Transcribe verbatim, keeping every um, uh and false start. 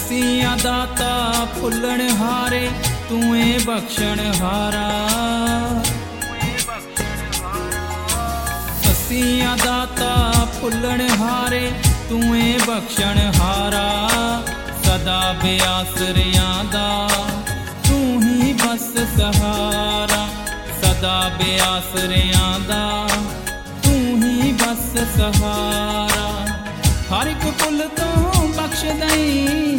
ਅਸੀਆਂ ਦਾਤਾ ਫੁੱਲਣ ਹਾਰੇ ਤੂੰ ਏ ਬਖਸ਼ਣ ਹਾਰਾ। ਅਸੀਆਂ ਦਾਤਾ ਫੁੱਲਣ ਹਾਰੇ ਤੂੰ ਏ ਬਖਸ਼ਣ ਹਾਰਾ। ਸਦਾ ਬੇਆਸਰਿਆਂ ਦਾ ਤੂੰ ਹੀ ਬਸ ਸਹਾਰਾ। ਸਦਾ ਬੇਆਸਰਿਆਂ ਦਾ ਤੂੰ ਹੀ ਬਸ ਸਹਾਰਾ। ਹਰ ਇੱਕ ਭੁੱਲ ਤੋਂ ਬਖਸ਼ ਦਈ